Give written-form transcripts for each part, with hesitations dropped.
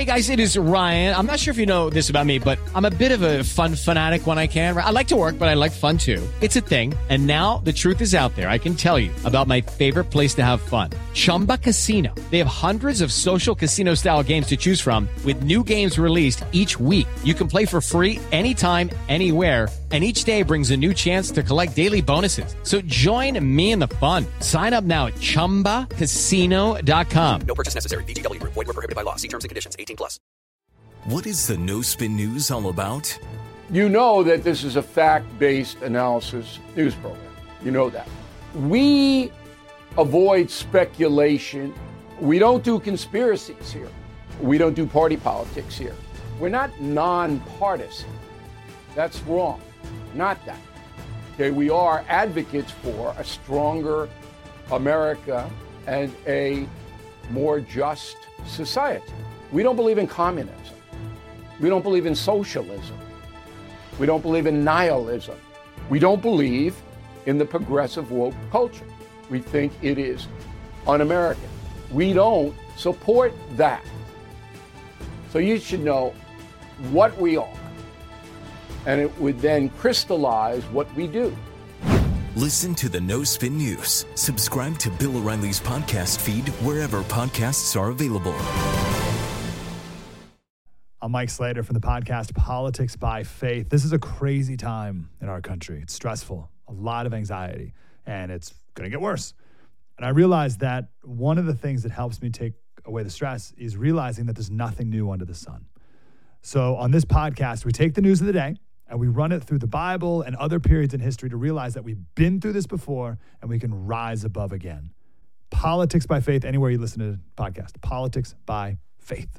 Hey guys, it is Ryan. I'm not sure if you know this about me, but I'm a bit of a fun fanatic when I can. I like to work, but I like fun too. It's a thing. And now the truth is out there. I can tell you about my favorite place to have fun. Chumba Casino. They have hundreds of social casino style games to choose from with new games released each week. You can play for free anytime, anywhere. And each day brings a new chance to collect daily bonuses. So join me in the fun. Sign up now at ChumbaCasino.com. No purchase necessary. VGW Group. Void where prohibited by law. See terms and conditions. 18+. What is the No Spin News all about? You know that this is a fact-based analysis news program. You know that. We avoid speculation. We don't do conspiracies here. We don't do party politics here. We're not nonpartisan. That's wrong. Not that. Okay, we are advocates for a stronger America and a more just society. We don't believe in communism. We don't believe in socialism. We don't believe in nihilism. We don't believe in the progressive woke culture. We think it is un-American. We don't support that. So you should know what we are, and it would then crystallize what we do. Listen to the No Spin News. Subscribe to Bill O'Reilly's podcast feed wherever podcasts are available. I'm Mike Slater from the podcast Politics by Faith. This is a crazy time in our country. It's stressful, a lot of anxiety, and it's going to get worse. And I realized that one of the things that helps me take away the stress is realizing that there's nothing new under the sun. So on this podcast, we take the news of the day and we run it through the Bible and other periods in history to realize that we've been through this before and we can rise above again. Politics by Faith, anywhere you listen to the podcast. Politics by Faith.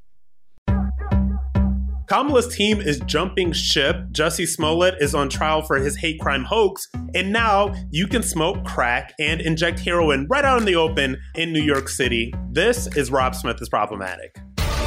Kamala's team is jumping ship. Jussie Smollett is on trial for his hate crime hoax. And now you can smoke crack and inject heroin right out in the open in New York City. This is Rob Smith is Problematic.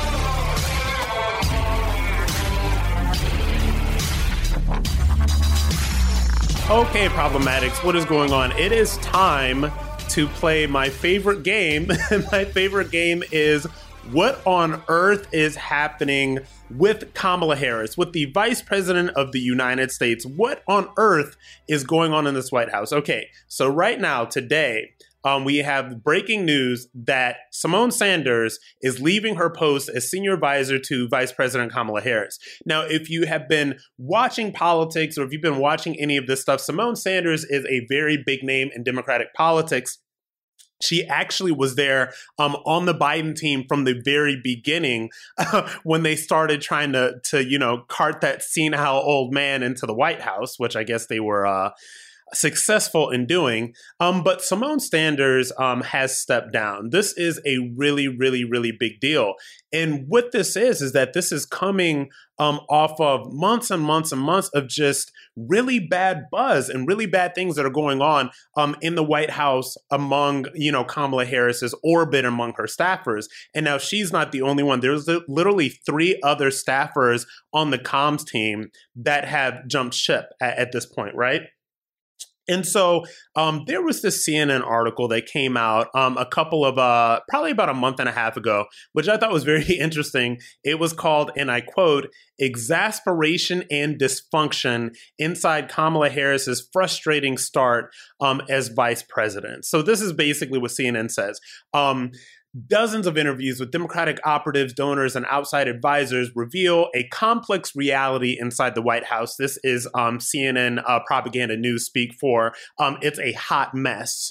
Okay, Problematics, what is going on? It is time to play my favorite game. My favorite game is what on earth is happening with Kamala Harris, with the Vice President of the United States? What on earth is going on in this White House? Okay, so right now, today, we have breaking news that Symone Sanders is leaving her post as senior advisor to Vice President Kamala Harris. Now, if you have been watching politics or if you've been watching any of this stuff, Symone Sanders is a very big name in Democratic politics. She actually was there on the Biden team from the very beginning when they started trying to cart that senile old man into the White House, which I guess they were successful in doing. But Symone Sanders has stepped down. This is a really, really, really big deal. And what this is that this is coming off of months and months and months of just really bad buzz and really bad things that are going on in the White House among, Kamala Harris's orbit, among her staffers. And now she's not the only one. There's literally 3 other staffers on the comms team that have jumped ship at this point, right? And so there was this CNN article that came out probably about a month and a half ago, which I thought was very interesting. It was called, and I quote, "Exasperation and Dysfunction Inside Kamala Harris's Frustrating Start as Vice President." So this is basically what CNN says. Dozens of interviews with Democratic operatives, donors, and outside advisors reveal a complex reality inside the White House. This is CNN propaganda news speak for it's a hot mess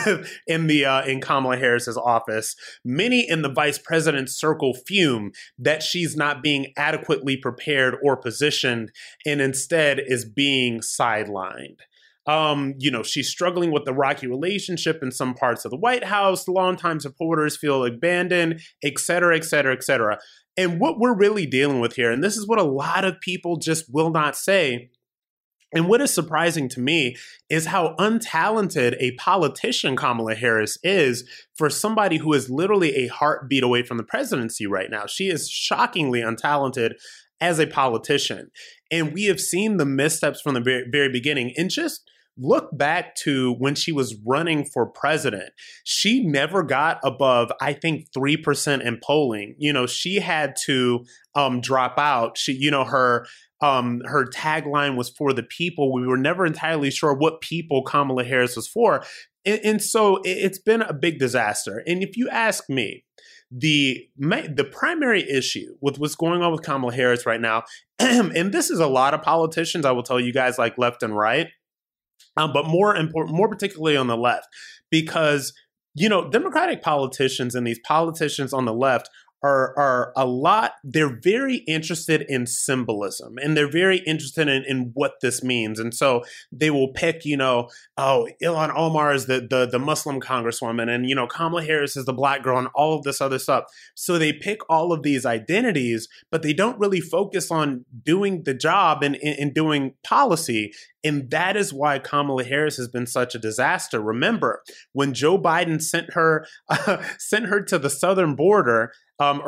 in Kamala Harris's office. Many in the vice president's circle fume that she's not being adequately prepared or positioned, and instead is being sidelined. She's struggling with the rocky relationship in some parts of the White House. Longtime supporters feel abandoned, et cetera, et cetera, et cetera. And what we're really dealing with here, and this is what a lot of people just will not say, and what is surprising to me is how untalented a politician Kamala Harris is for somebody who is literally a heartbeat away from the presidency right now. She is shockingly untalented as a politician. And we have seen the missteps from the very, very beginning. And just look back to when she was running for president. She never got above, I think, 3% in polling. She had to drop out. Her tagline was for the people. We were never entirely sure what people Kamala Harris was for. And so it's been a big disaster. And if you ask me, the primary issue with what's going on with Kamala Harris right now, and this is a lot of politicians, I will tell you guys, like left and right, but more particularly on the left, because, Democratic politicians and these politicians on the left are they're very interested in symbolism, and they're very interested in what this means. And so they will pick, Ilhan Omar is the Muslim congresswoman, and, Kamala Harris is the black girl, and all of this other stuff. So they pick all of these identities, but they don't really focus on doing the job and doing policy. And that is why Kamala Harris has been such a disaster. Remember, when Joe Biden sent her to the southern border, pawned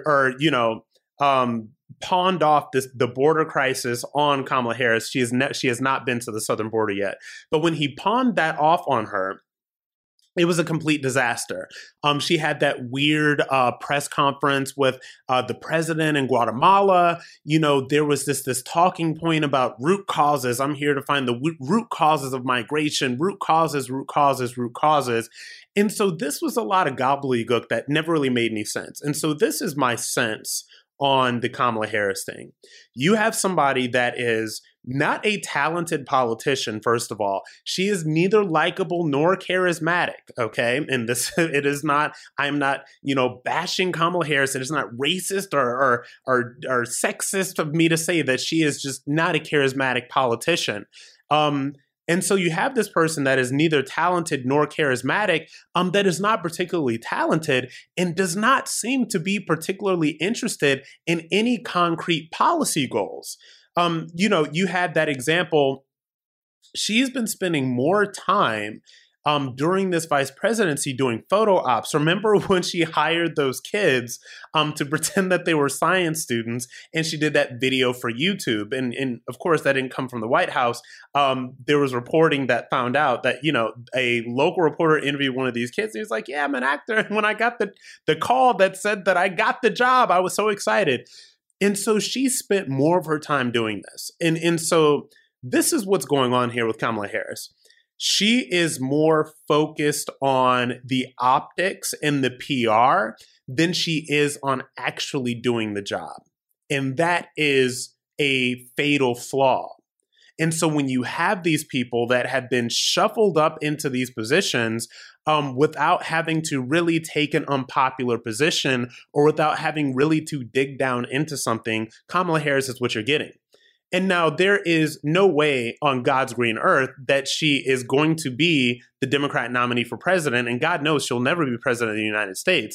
off the border crisis on Kamala Harris. She has not been to the southern border yet. But when he pawned that off on her, it was a complete disaster. She had that weird press conference with the president in Guatemala. There was this talking point about root causes. I'm here to find the root causes of migration, root causes. And so this was a lot of gobbledygook that never really made any sense. And so this is my sense on the Kamala Harris thing. You have somebody that is not a talented politician, first of all. She is neither likable nor charismatic, okay? And I'm not, bashing Kamala Harris. It is not racist or sexist of me to say that she is just not a charismatic politician. And so you have this person that is neither talented nor charismatic, that is not particularly talented and does not seem to be particularly interested in any concrete policy goals. You had that example. She's been spending more time during this vice presidency doing photo ops. Remember when she hired those kids to pretend that they were science students, and she did that video for YouTube. And of course, that didn't come from the White House. There was reporting that found out that, a local reporter interviewed one of these kids. And he was like, yeah, I'm an actor. And when I got the call that said that I got the job, I was so excited. And so she spent more of her time doing this. And so this is what's going on here with Kamala Harris. She is more focused on the optics and the PR than she is on actually doing the job. And that is a fatal flaw. And so when you have these people that have been shuffled up into these positions without having to really take an unpopular position or without having really to dig down into something, Kamala Harris is what you're getting. And now there is no way on God's green earth that she is going to be the Democrat nominee for president. And God knows she'll never be president of the United States.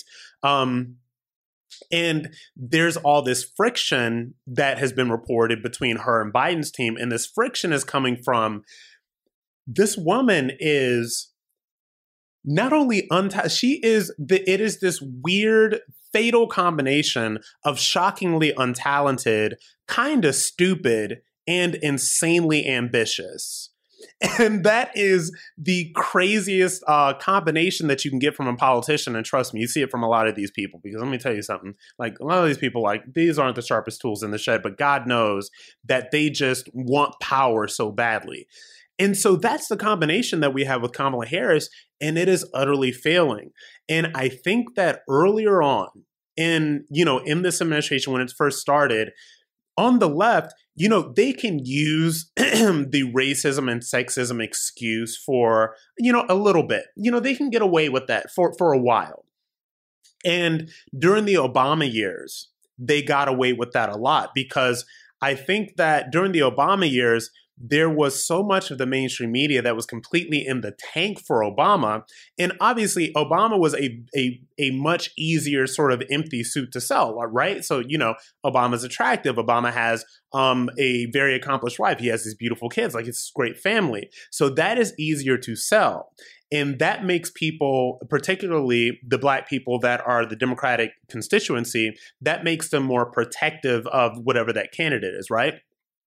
And there's all this friction that has been reported between her and Biden's team. And this friction is coming from this woman is not only it is this weird, fatal combination of shockingly untalented, kind of stupid, and insanely ambitious. And that is the craziest combination that you can get from a politician. And trust me, you see it from a lot of these people, because let me tell you something, like a lot of these people, like these aren't the sharpest tools in the shed, but God knows that they just want power so badly. And so that's the combination that we have with Kamala Harris, and it is utterly failing. And I think that earlier on in this administration, when it first started, on the left, they can use the racism and sexism excuse for, a little bit. They can get away with that for a while. And during the Obama years, they got away with that a lot, because I think that during the Obama years, there was so much of the mainstream media that was completely in the tank for Obama. And obviously, Obama was a much easier sort of empty suit to sell, right? So, Obama's attractive. Obama has a very accomplished wife. He has these beautiful kids, like it's a great family. So that is easier to sell. And that makes people, particularly the Black people that are the Democratic constituency, that makes them more protective of whatever that candidate is, right?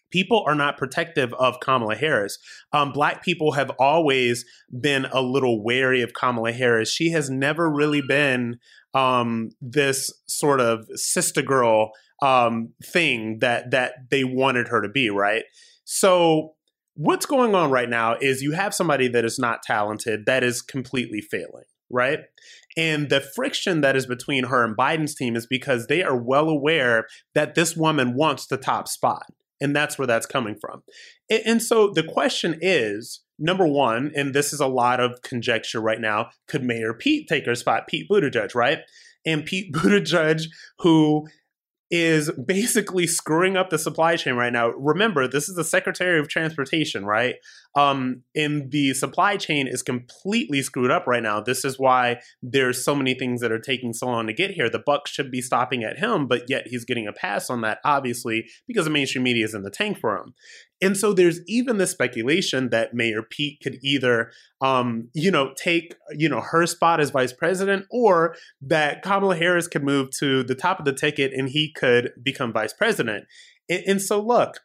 people are not protective of Kamala Harris. Black people have always been a little wary of Kamala Harris. She has never really been this sort of sister girl thing that they wanted her to be, right? So what's going on right now is you have somebody that is not talented, that is completely failing, right? And the friction that is between her and Biden's team is because they are well aware that this woman wants the top spot. And that's where that's coming from. And so the question is, number one, and this is a lot of conjecture right now, could Mayor Pete take her spot? Pete Buttigieg, right? And Pete Buttigieg, who is basically screwing up the supply chain right now. Remember, this is the Secretary of Transportation, right? And the supply chain is completely screwed up right now. This is why there's so many things that are taking so long to get here. The buck should be stopping at him, but yet he's getting a pass on that, obviously, because the mainstream media is in the tank for him. And so there's even the speculation that Mayor Pete could either, take, her spot as vice president, or that Kamala Harris could move to the top of the ticket and he could become vice president. And so look,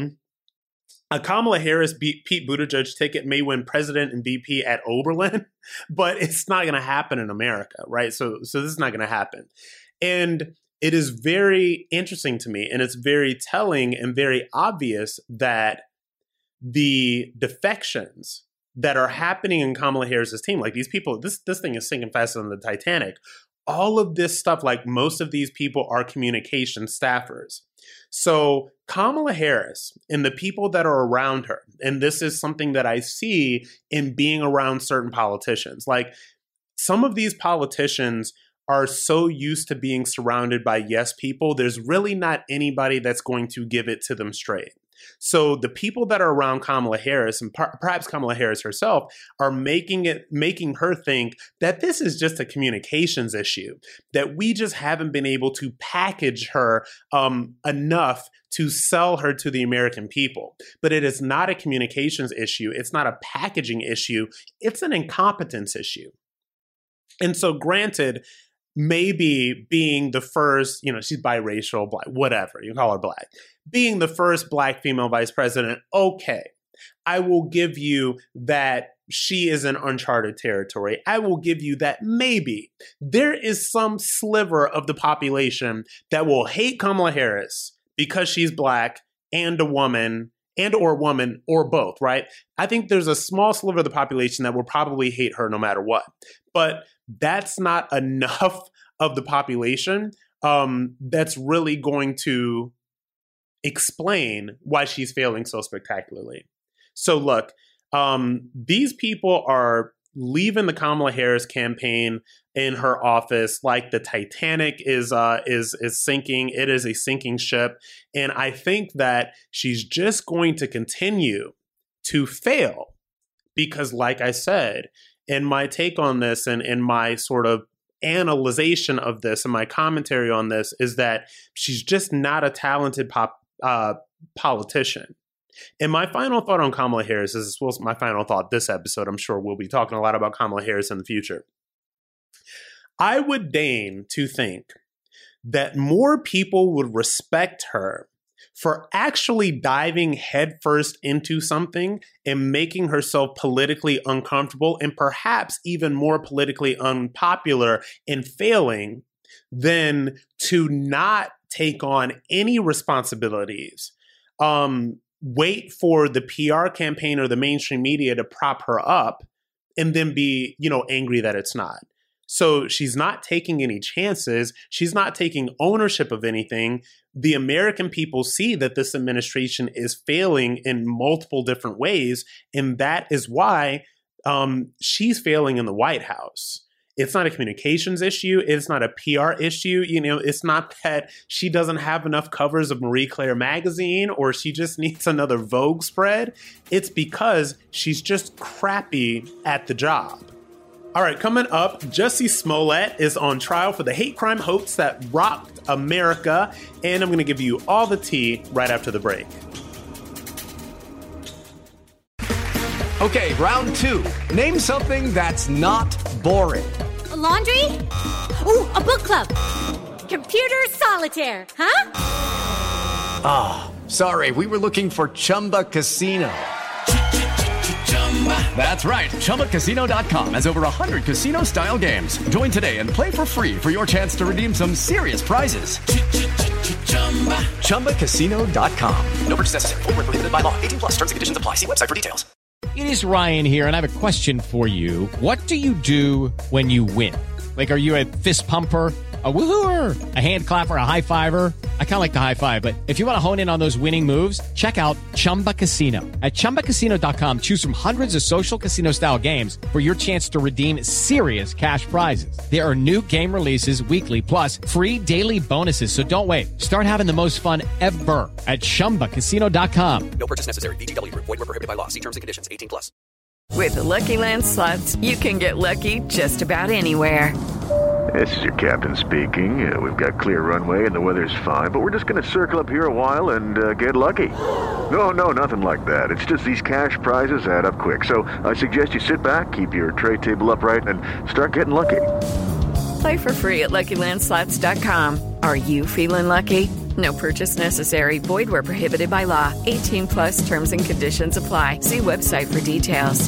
a Kamala Harris Pete Buttigieg ticket may win president and VP at Oberlin, but it's not going to happen in America, right? So this is not going to happen. And it is very interesting to me, and it's very telling and very obvious that the defections that are happening in Kamala Harris's team, like these people, this thing is sinking faster than the Titanic. All of this stuff, like most of these people are communication staffers. So Kamala Harris and the people that are around her, and this is something that I see in being around certain politicians, like some of these politicians are so used to being surrounded by yes people, there's really not anybody that's going to give it to them straight. So the people that are around Kamala Harris, and perhaps Kamala Harris herself, are making her think that this is just a communications issue, that we just haven't been able to package her enough to sell her to the American people. But it is not a communications issue. It's not a packaging issue. It's an incompetence issue. And so granted, maybe being the first, she's biracial, black, whatever, you call her black, being the first black female vice president, okay, I will give you that she is in uncharted territory. I will give you that maybe there is some sliver of the population that will hate Kamala Harris because she's black and a woman, or both, right? I think there's a small sliver of the population that will probably hate her no matter what. But that's not enough of the population that's really going to explain why she's failing so spectacularly. So look, these people are leaving the Kamala Harris campaign in her office like the Titanic is sinking. It is a sinking ship. And I think that she's just going to continue to fail because, like I said, in my take on this and in my sort of analyzation of this and my commentary on this is that she's just not a talented politician. And my final thought on Kamala Harris is, as well as my final thought this episode, I'm sure we'll be talking a lot about Kamala Harris in the future. I would deign to think that more people would respect her for actually diving headfirst into something and making herself politically uncomfortable and perhaps even more politically unpopular and failing than to not take on any responsibilities. Wait for the PR campaign or the mainstream media to prop her up and then be, angry that it's not. So she's not taking any chances. She's not taking ownership of anything. The American people see that this administration is failing in multiple different ways. And that is why she's failing in the White House. It's not a communications issue. It's not a PR issue. It's not that she doesn't have enough covers of Marie Claire magazine or she just needs another Vogue spread. It's because she's just crappy at the job. All right, coming up, Jussie Smollett is on trial for the hate crime hoax that rocked America. And I'm going to give you all the tea right after the break. Okay, round two. Name something that's not boring. A laundry? Ooh, a book club. Computer solitaire, huh? Sorry, we were looking for Chumba Casino. That's right. ChumbaCasino.com has over 100 casino-style games. Join today and play for free for your chance to redeem some serious prizes. ChumbaCasino.com. No purchase necessary. Void where prohibited by law. 18 plus terms and conditions apply. See website for details. It is Ryan here, and I have a question for you. What do you do when you win? Like, are you a fist pumper, a woohooer, a hand clapper, a high fiver? I kind of like the high five, but if you want to hone in on those winning moves, check out Chumba Casino. At ChumbaCasino.com, choose from hundreds of social casino-style games for your chance to redeem serious cash prizes. There are new game releases weekly, plus free daily bonuses. So don't wait. Start having the most fun ever at ChumbaCasino.com. No purchase necessary. VGW Group. Void where prohibited by law. See terms and conditions. 18 plus. With the Lucky Land Slots, you can get lucky just about anywhere. This is your captain speaking. We've got clear runway and the weather's fine, but we're just going to circle up here a while and get lucky. No, nothing like that. It's just these cash prizes add up quick. So I suggest you sit back, keep your tray table upright, and start getting lucky. Play for free at LuckyLandSlots.com. Are you feeling lucky? No purchase necessary. Void where prohibited by law. 18 plus terms and conditions apply. See website for details.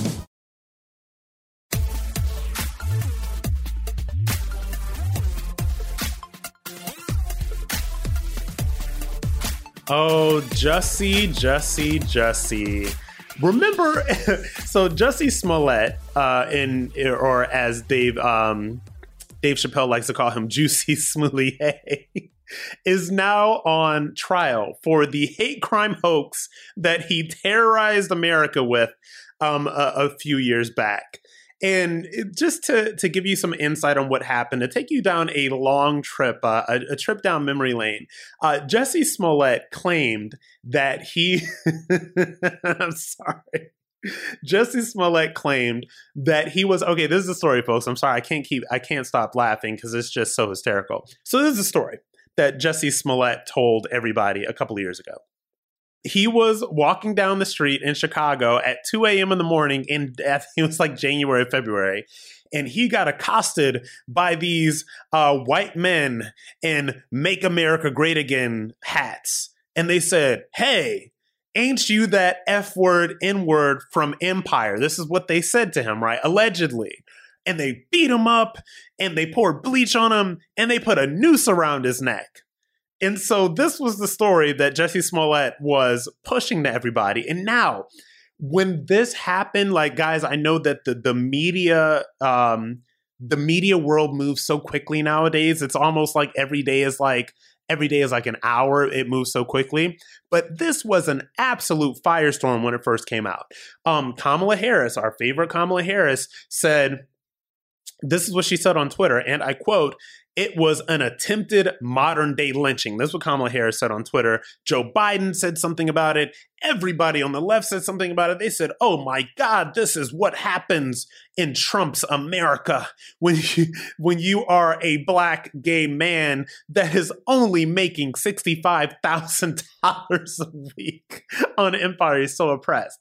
Oh, Jussie. Remember, so Jussie Smollett, or as Dave Chappelle likes to call him, Juicy Smollett, is now on trial for the hate crime hoax that he terrorized America with a few years back. And just to give you some insight on what happened, to take you down a long trip, a trip down memory lane, Jussie Smollett claimed that he, I'm sorry. Jussie Smollett claimed that he was, okay, this is the story, folks. I'm sorry. I can't stop laughing because it's just so hysterical. So this is a story that Jussie Smollett told everybody a couple of years ago. He was walking down the street in Chicago at 2 a.m. in the morning, and it was like January, February, and he got accosted by these white men in Make America Great Again hats. And they said, "Hey, ain't you that F-word, N-word from Empire?" This is what they said to him, right? Allegedly. And they beat him up, and they poured bleach on him, and they put a noose around his neck. And so this was the story that Jussie Smollett was pushing to everybody. And now, when this happened, like, guys, I know that the media world moves so quickly nowadays. It's almost like every day is like an hour. It moves so quickly. But this was an absolute firestorm when it first came out. Kamala Harris, our favorite Kamala Harris, said, this is what she said on Twitter, and I quote, "It was an attempted modern-day lynching." This is what Kamala Harris said on Twitter. Joe Biden said something about it. Everybody on the left said something about it. They said, "Oh my God, this is what happens in Trump's America when you are a black gay man that is only making $65,000 a week on Empire. He's so oppressed."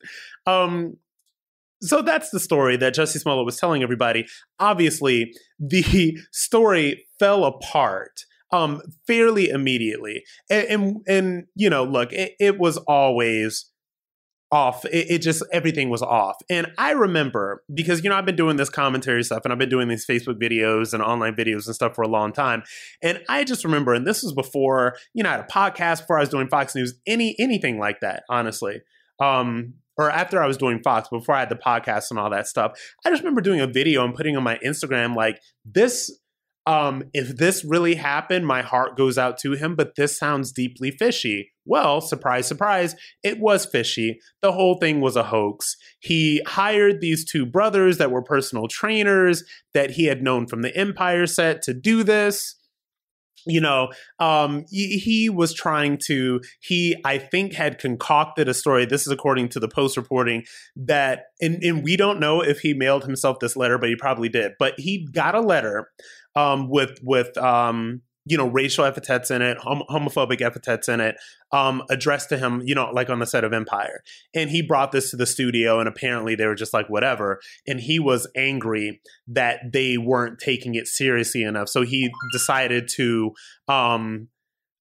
So that's the story that Jussie Smollett was telling everybody. Obviously, the story fell apart fairly immediately. And you know, look, it was always off. It just, everything was off. And I remember, because, you know, I've been doing this commentary stuff and I've been doing these Facebook videos and online videos and stuff for a long time. And I just remember, and this was before, you know, I had a podcast, before I was doing Fox News, anything like that, honestly. Or after I was doing Fox, before I had the podcast and all that stuff, I just remember doing a video and putting on my Instagram, like, this, if this really happened, my heart goes out to him, but this sounds deeply fishy. Well, surprise, surprise, it was fishy. The whole thing was a hoax. He hired these two brothers that were personal trainers that he had known from the Empire set to do this. You know, he was trying to, I think, had concocted a story. This is according to the Post reporting that, and we don't know if he mailed himself this letter, but he probably did. But he got a letter with you know, racial epithets in it, homophobic epithets in it, addressed to him, you know, like on the set of Empire. And he brought this to the studio, and apparently they were just like, whatever. And he was angry that they weren't taking it seriously enough. So he decided to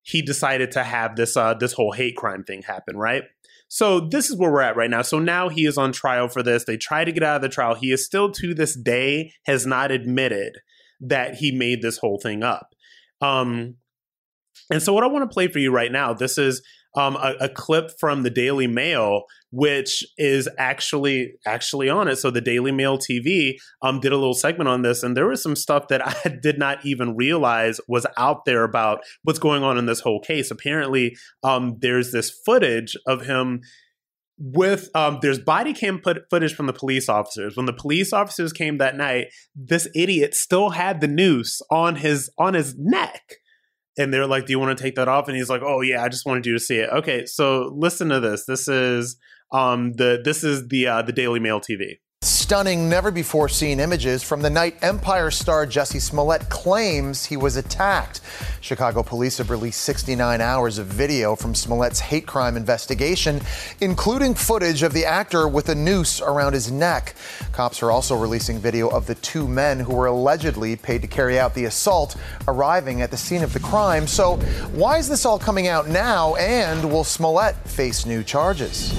he decided to have this this whole hate crime thing happen, right? So this is where we're at right now. So now he is on trial for this. They try to get out of the trial. He is still to this day has not admitted that he made this whole thing up. And so what I want to play for you right now, this is a clip from the Daily Mail, which is actually on it. So the Daily Mail TV did a little segment on this, and there was some stuff that I did not even realize was out there about what's going on in this whole case. Apparently, there's this footage of him with there's body cam footage from the police officers. When the police officers came that night, this idiot still had the noose on his neck. And they're like, do you want to take that off? And he's like, oh, yeah, I just wanted you to see it. Okay, so listen to this. This is the Daily Mail TV. Stunning, never-before-seen images from the night Empire star Jussie Smollett claims he was attacked. Chicago police have released 69 hours of video from Smollett's hate crime investigation, including footage of the actor with a noose around his neck. Cops are also releasing video of the two men who were allegedly paid to carry out the assault arriving at the scene of the crime. So why is this all coming out now, and will Smollett face new charges?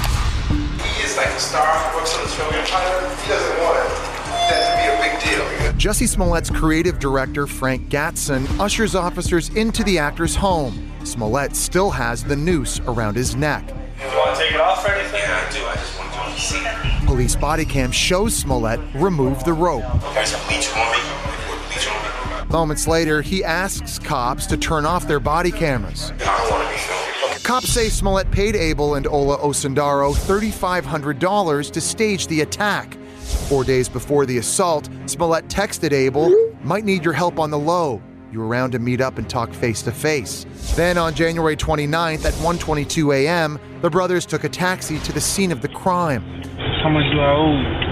He is like a star who works on the show Empire. He doesn't want that to be a big deal. Jussie Smollett's creative director, Frank Gatson, ushers officers into the actor's home. Smollett still has the noose around his neck. You want to take it off or anything? Yeah, I do. I just want you to see it. Police body cam shows Smollett remove the rope. There's some bleach on me. Bleach on me. Moments later, he asks cops to turn off their body cameras. I don't want to be filmed. Cops say Smollett paid Abel and Ola Osundaro $3,500 to stage the attack. 4 days before the assault, Smollett texted Abel, "Might need your help on the low. You around to meet up and talk face to face?" Then on January 29th at 1:22 a.m., the brothers took a taxi to the scene of the crime. How much do I owe?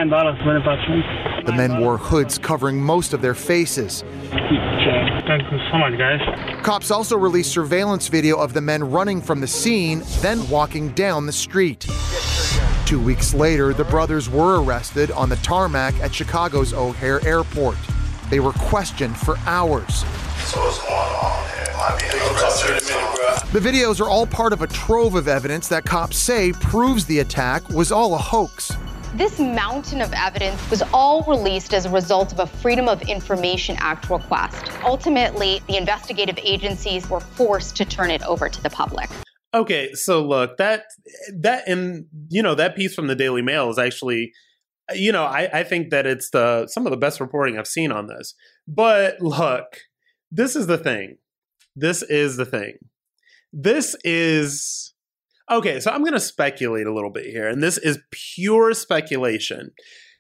$9.25. The men wore hoods covering most of their faces. Thank you so much, guys. Cops also released surveillance video of the men running from the scene, then walking down the street. 2 weeks later, the brothers were arrested on the tarmac at Chicago's O'Hare Airport. They were questioned for hours. So what's going on here? The videos are all part of a trove of evidence that cops say proves the attack was all a hoax. This mountain of evidence was all released as a result of a Freedom of Information Act request. Ultimately, the investigative agencies were forced to turn it over to the public. Okay, so look, that and that piece from the Daily Mail is actually, I think that it's some of the best reporting I've seen on this. But look, this is the thing. Okay, so I'm going to speculate a little bit here, and this is pure speculation.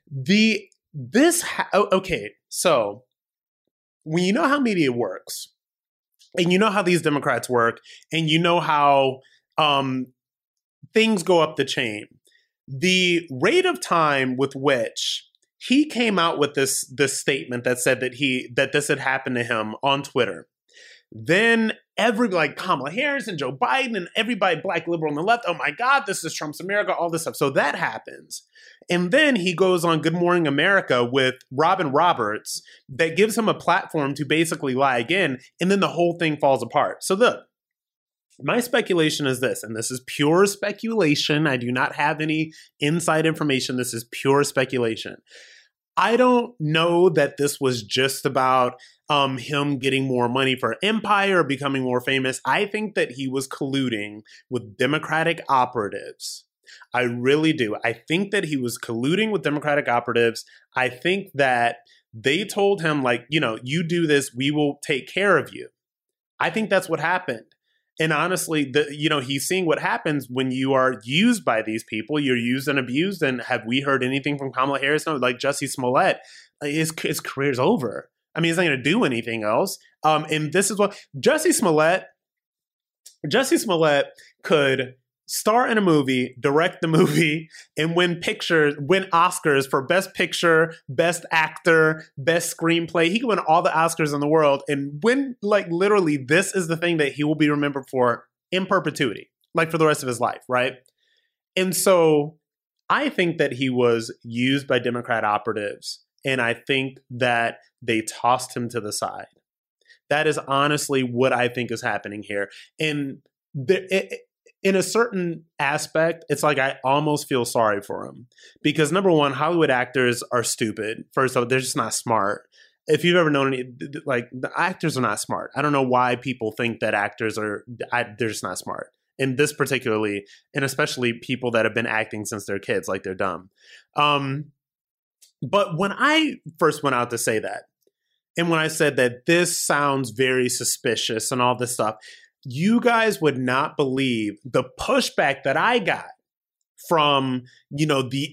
So when you know how media works, and you know how these Democrats work, and you know how things go up the chain, the rate of time with which he came out with this statement that said that this had happened to him on Twitter, then everybody, like Kamala Harris and Joe Biden and everybody, black liberal on the left, oh my God, this is Trump's America, all this stuff. So that happens. And then he goes on Good Morning America with Robin Roberts that gives him a platform to basically lie again. And then the whole thing falls apart. So look, my speculation is this, and this is pure speculation. I do not have any inside information. This is pure speculation. I don't know that this was just about him getting more money for Empire, becoming more famous. I think that he was colluding with Democratic operatives. I really do. I think that he was colluding with Democratic operatives. I think that they told him, like, you do this, we will take care of you. I think that's what happened. And honestly, he's seeing what happens when you are used by these people. You're used and abused. And have we heard anything from Kamala Harris? No, like Jussie Smollett, his career's over. I mean, he's not going to do anything else. And this is what Jussie Smollett could star in a movie, direct the movie, and win Oscars for Best Picture, Best Actor, Best Screenplay. He could win all the Oscars in the world and win, like, literally, this is the thing that he will be remembered for in perpetuity, like for the rest of his life, right? And so I think that he was used by Democrat operatives, and I think that they tossed him to the side. That is honestly what I think is happening here. And in a certain aspect, it's like I almost feel sorry for him because number one, Hollywood actors are stupid. First of all, they're just not smart. If you've ever known any, like the actors are not smart. I don't know why people think that actors they're just not smart. In this particularly, and especially people that have been acting since they're kids, like they're dumb. But when I first went out to say that, and when I said that this sounds very suspicious and all this stuff, you guys would not believe the pushback that I got from, the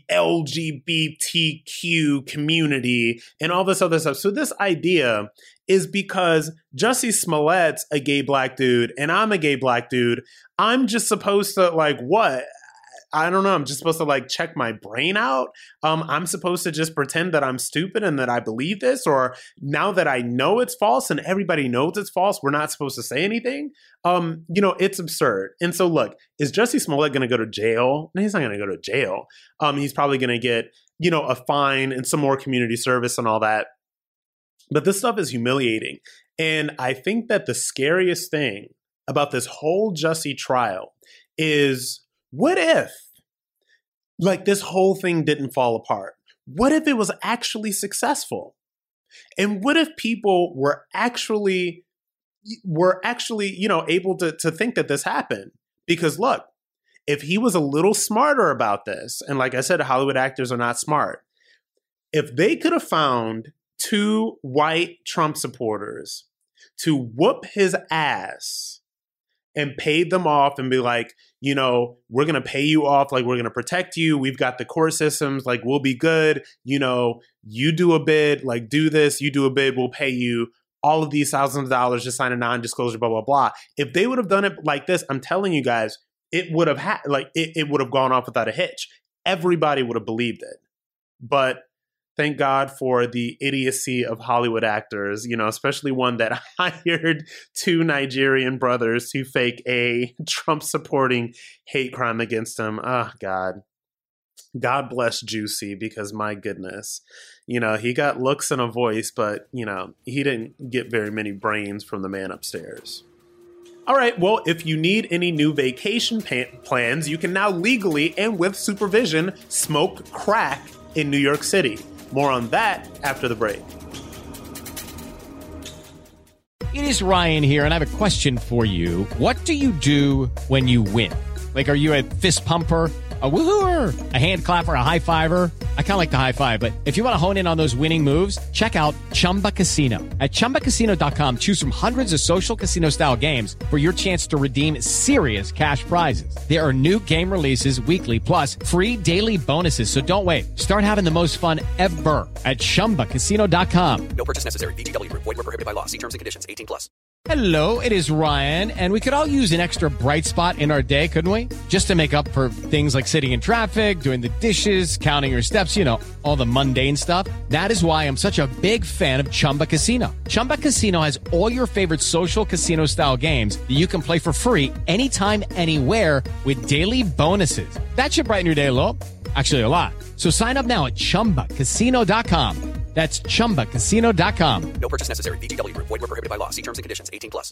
LGBTQ community and all this other stuff. So this idea is because Jussie Smollett's a gay black dude and I'm a gay black dude. I'm just supposed to what? I don't know. I'm just supposed to check my brain out. I'm supposed to just pretend that I'm stupid and that I believe this, or now that I know it's false and everybody knows it's false, we're not supposed to say anything. It's absurd. And so look, is Jussie Smollett going to go to jail? No, he's not going to go to jail. He's probably going to get, a fine and some more community service and all that. But this stuff is humiliating. And I think that the scariest thing about this whole Jussie trial is, what if this whole thing didn't fall apart? What if it was actually successful? And what if people were actually able to think that this happened? Because look, if he was a little smarter about this, and like I said, Hollywood actors are not smart. If they could have found 2 white Trump supporters to whoop his ass and paid them off and be like, we're going to pay you off. We're going to protect you. We've got the court systems. We'll be good. You do a bid, do this, you do a bid, we'll pay you all of these thousands of dollars to sign a non-disclosure, blah, blah, blah. If they would have done it like this, I'm telling you guys, it would have it would have gone off without a hitch. Everybody would have believed it. But thank God for the idiocy of Hollywood actors, especially one that hired 2 Nigerian brothers to fake a Trump-supporting hate crime against him. Oh, God. God bless Juicy, because my goodness, he got looks and a voice, but, he didn't get very many brains from the man upstairs. All right, well, if you need any new vacation plans, you can now legally and with supervision smoke crack in New York City. More on that after the break. It is Ryan here, and I have a question for you. What do you do when you win? Are you a fist pumper, a woohooer, a hand clapper, a high fiver? I kind of like the high five, but if you want to hone in on those winning moves, check out Chumba Casino. At ChumbaCasino.com, choose from hundreds of social casino-style games for your chance to redeem serious cash prizes. There are new game releases weekly, plus free daily bonuses, so don't wait. Start having the most fun ever at ChumbaCasino.com. No purchase necessary. VGW. Void where prohibited by law. See terms and conditions. 18+. Hello, it is Ryan, and we could all use an extra bright spot in our day, couldn't we? Just to make up for things like sitting in traffic, doing the dishes, counting your steps, all the mundane stuff. That is why I'm such a big fan of Chumba Casino. Chumba Casino has all your favorite social casino-style games that you can play for free anytime, anywhere with daily bonuses. That should brighten your day a little. Actually, a lot. So sign up now at ChumbaCasino.com. That's ChumbaCasino.com. No purchase necessary. VGW. Void where prohibited by law. See terms and conditions. 18+.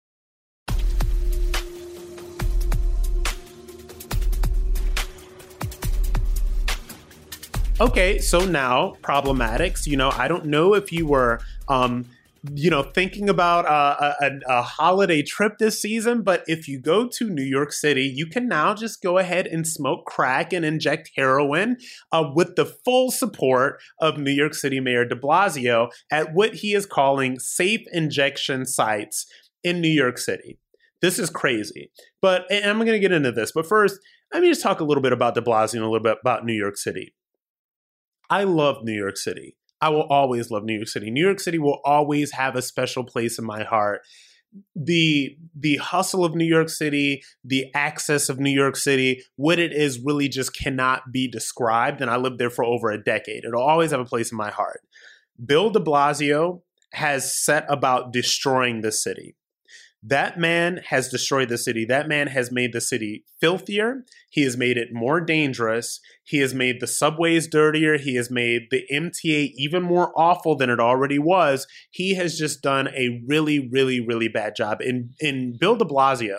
Okay, so now problematics. I don't know if you were, thinking about a holiday trip this season, but if you go to New York City, you can now just go ahead and smoke crack and inject heroin with the full support of New York City Mayor de Blasio at what he is calling safe injection sites in New York City. This is crazy, and I'm going to get into this. But first, let me just talk a little bit about de Blasio and a little bit about New York City. I love New York City. I will always love New York City. New York City will always have a special place in my heart. The hustle of New York City, the access of New York City, what it is really just cannot be described. And I lived there for over a decade. It'll always have a place in my heart. Bill de Blasio has set about destroying the city. That man has destroyed the city. That man has made the city filthier. He has made it more dangerous. He has made the subways dirtier. He has made the MTA even more awful than it already was. He has just done a really, really, really bad job. And Bill de Blasio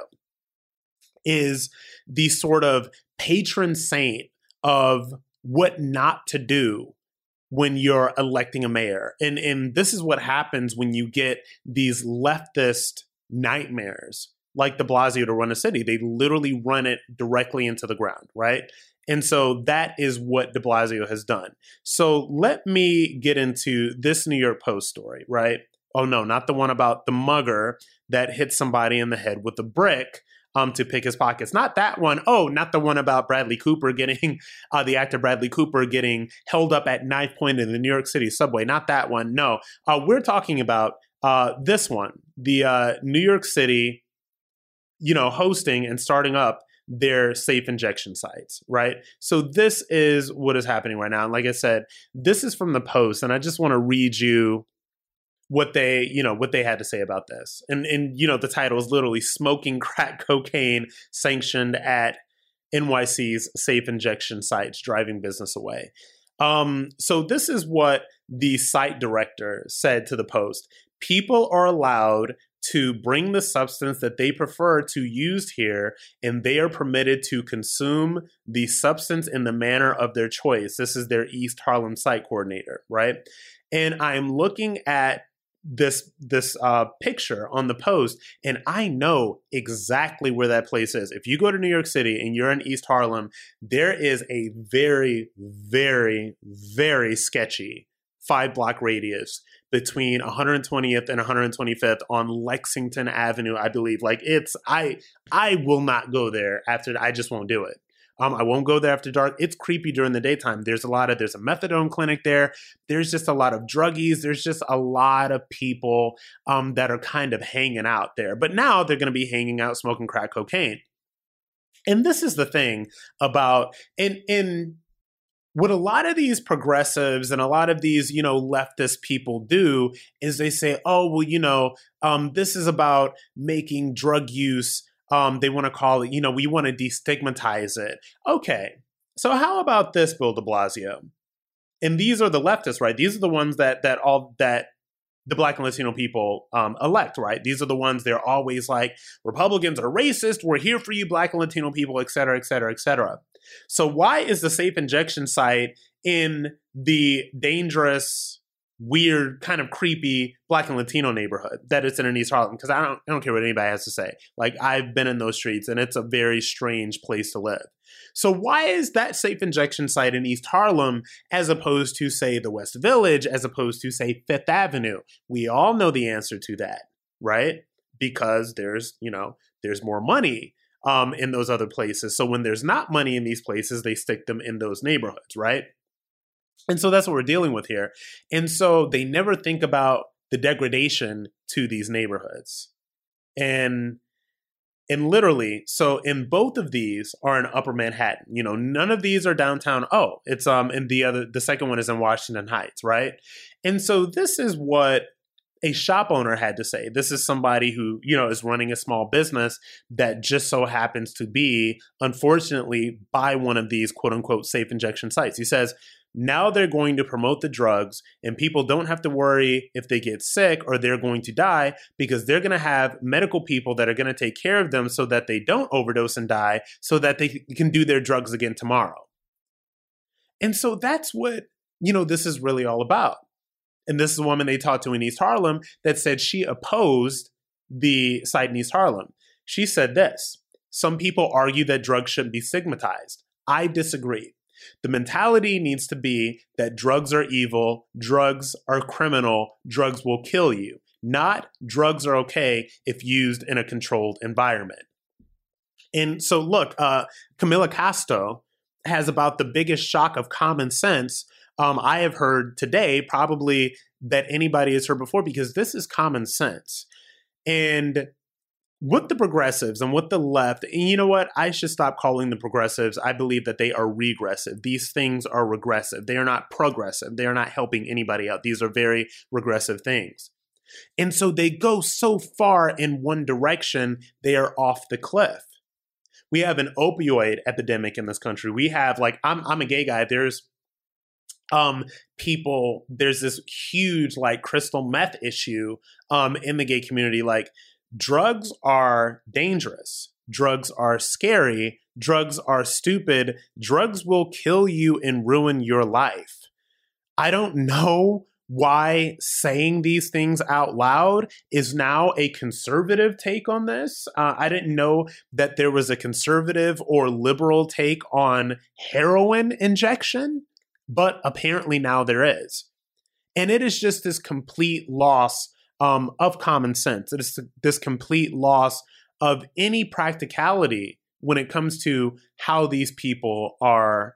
is the sort of patron saint of what not to do when you're electing a mayor. And this is what happens when you get these leftist nightmares like de Blasio to run a city. They literally run it directly into the ground, right? And so that is what de Blasio has done. So let me get into this New York Post story, right? Oh no, not the one about the mugger that hit somebody in the head with a brick to pick his pockets. Not that one. Oh, not the one about Bradley Cooper getting, the actor Bradley Cooper getting held up at knife point in the New York City subway. Not that one. No, we're talking about this one, the New York City, hosting and starting up their safe injection sites, right? So this is what is happening right now. And like I said, this is from the Post, and I just want to read you what they had to say about this. And the title is literally "Smoking Crack Cocaine Sanctioned at NYC's Safe Injection Sites, Driving Business Away." So this is what the site director said to the Post. People are allowed to bring the substance that they prefer to use here, and they are permitted to consume the substance in the manner of their choice. This is their East Harlem site coordinator, right? And I'm looking at this picture on the Post, and I know exactly where that place is. If you go to New York City and you're in East Harlem, there is a very, very, very sketchy 5-block radius between 120th and 125th on Lexington Avenue, I believe. Like I will not go there after. I just won't do it. I won't go there after dark. It's creepy during the daytime. There's a methadone clinic there. There's just a lot of druggies. There's just a lot of people that are kind of hanging out there. But now they're going to be hanging out smoking crack cocaine. And this is the thing about in what a lot of these progressives and a lot of these, leftist people do is they say, oh, well, this is about making drug use. They want to call it, we want to destigmatize it. Okay. So how about this, Bill de Blasio? And these are the leftists, right? These are the ones that the Black and Latino people elect, right? These are the ones they're always like, Republicans are racist. We're here for you, Black and Latino people, et cetera, et cetera, et cetera. So why is the safe injection site in the dangerous, weird, kind of creepy Black and Latino neighborhood that it's in East Harlem? Because I don't care what anybody has to say. Like, I've been in those streets, and it's a very strange place to live. So why is that safe injection site in East Harlem as opposed to, say, the West Village, as opposed to, say, Fifth Avenue? We all know the answer to that, right? Because there's more money in those other places. So when there's not money in these places, they stick them in those neighborhoods, right? And so that's what we're dealing with here. And so they never think about the degradation to these neighborhoods. And literally, so in both of these are in Upper Manhattan. None of these are downtown. Oh, it's and the second one is in Washington Heights, right? And so this is what a shop owner had to say. This is somebody who, is running a small business that just so happens to be, unfortunately, by one of these quote unquote safe injection sites. He says, now they're going to promote the drugs, and people don't have to worry if they get sick or they're going to die, because they're going to have medical people that are going to take care of them so that they don't overdose and die, so that they can do their drugs again tomorrow. And so that's what, this is really all about. And this is a woman they talked to in East Harlem that said she opposed the site in East Harlem. She said this: some people argue that drugs shouldn't be stigmatized. I disagree. The mentality needs to be that drugs are evil, drugs are criminal, drugs will kill you. Not drugs are okay if used in a controlled environment. And so look, Camila Castro has about the biggest shock of common sense I have heard today, probably that anybody has heard before, because this is common sense. And with the progressives and with the left, and you know what? I should stop calling them progressives. I believe that they are regressive. These things are regressive. They are not progressive. They are not helping anybody out. These are very regressive things. And so they go so far in one direction, they are off the cliff. We have an opioid epidemic in this country. We have, like, I'm a gay guy. There's people, there's this huge, like, crystal meth issue in the gay community. Like, drugs are dangerous. Drugs are scary. Drugs are stupid. Drugs will kill you and ruin your life. I don't know why saying these things out loud is now a conservative take on this. I didn't know that there was a conservative or liberal take on heroin injection, but apparently now there is. And it is just this complete loss of common sense. It is this complete loss of any practicality when it comes to how these people are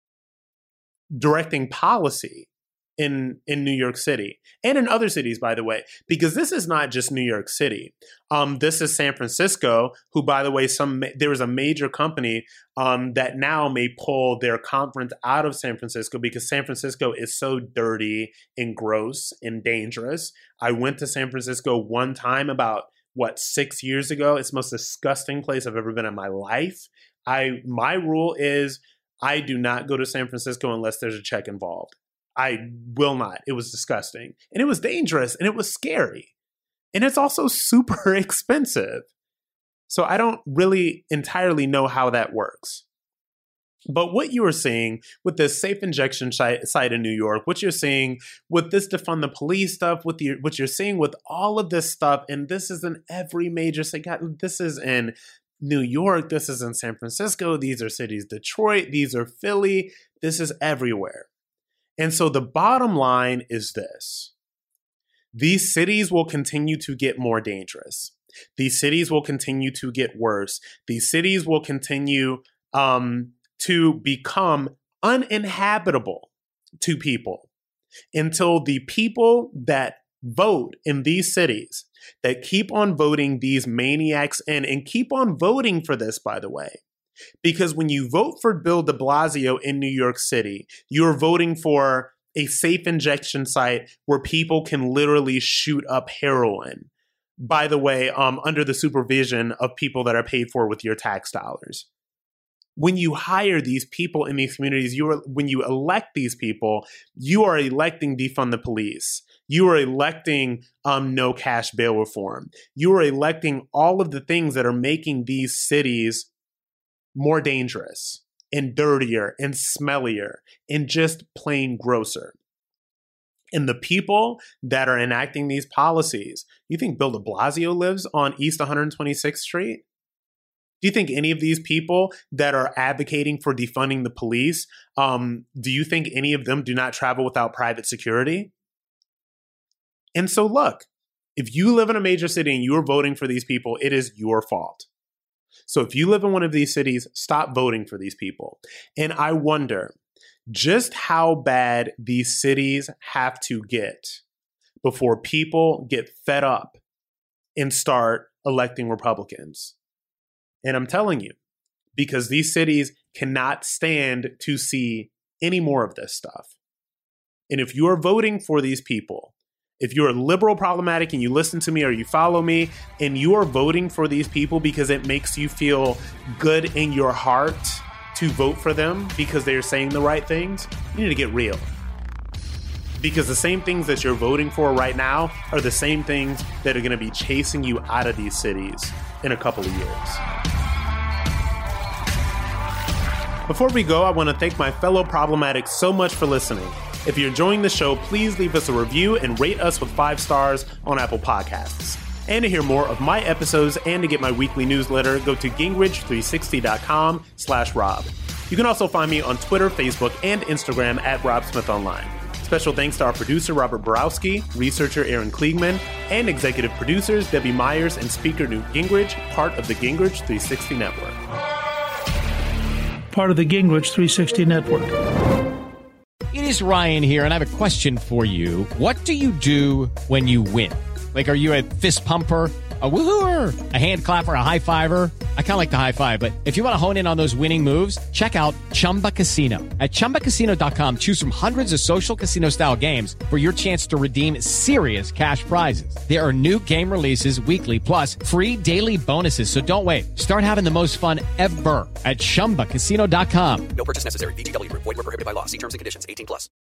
directing policy in New York City and in other cities, by the way, because this is not just New York City. This is San Francisco, who, by the way, there was a major company that now may pull their conference out of San Francisco because San Francisco is so dirty and gross and dangerous. I went to San Francisco one time about, 6 years ago? It's the most disgusting place I've ever been in my life. My rule is I do not go to San Francisco unless there's a check involved. I will not. It was disgusting. And it was dangerous and it was scary. And it's also super expensive. So I don't really entirely know how that works. But what you are seeing with this safe injection site in New York, what you're seeing with this defund the police stuff, what you're seeing with all of this stuff, and this is in every major city. This is in New York. This is in San Francisco. These are cities, Detroit. These are Philly. This is everywhere. And so the bottom line is this. These cities will continue to get more dangerous. These cities will continue to get worse. These cities will continue to become uninhabitable to people until the people that vote in these cities, that keep on voting these maniacs in, and keep on voting for this, by the way. Because when you vote for Bill de Blasio in New York City, you're voting for a safe injection site where people can literally shoot up heroin. By the way, under the supervision of people that are paid for with your tax dollars. When you hire these people in these communities, when you elect these people, you are electing defund the police. You are electing no cash bail reform. You are electing all of the things that are making these cities more dangerous and dirtier and smellier and just plain grosser. And the people that are enacting these policies, you think Bill de Blasio lives on East 126th Street? Do you think any of these people that are advocating for defunding the police, do you think any of them do not travel without private security? And so look, if you live in a major city and you are voting for these people, it is your fault. So if you live in one of these cities, stop voting for these people. And I wonder just how bad these cities have to get before people get fed up and start electing Republicans. And I'm telling you, because these cities cannot stand to see any more of this stuff. And if you are voting for these people, if you're a liberal problematic and you listen to me or you follow me and you are voting for these people because it makes you feel good in your heart to vote for them because they're saying the right things, you need to get real. Because the same things that you're voting for right now are the same things that are going to be chasing you out of these cities in a couple of years. Before we go, I want to thank my fellow problematics so much for listening. If you're enjoying the show, please leave us a review and rate us with 5 stars on Apple Podcasts. And to hear more of my episodes and to get my weekly newsletter, go to gingrich360.com/Rob. You can also find me on Twitter, Facebook, and Instagram at RobSmithOnline. Special thanks to our producer, Robert Borowski, researcher Aaron Kliegman, and executive producers, Debbie Myers and speaker Newt Gingrich, part of the Gingrich 360 Network. Part of the Gingrich 360 Network. It is Ryan here, and I have a question for you. What do you do when you win? Like, are you a fist pumper, a woohooer, a hand clapper, a high fiver? I kind of like the high five, but if you want to hone in on those winning moves, check out Chumba Casino. At ChumbaCasino.com, choose from hundreds of social casino style games for your chance to redeem serious cash prizes. There are new game releases weekly, plus free daily bonuses. So don't wait. Start having the most fun ever at ChumbaCasino.com. No purchase necessary. VGW Group. Void where prohibited by law. See terms and conditions. 18+.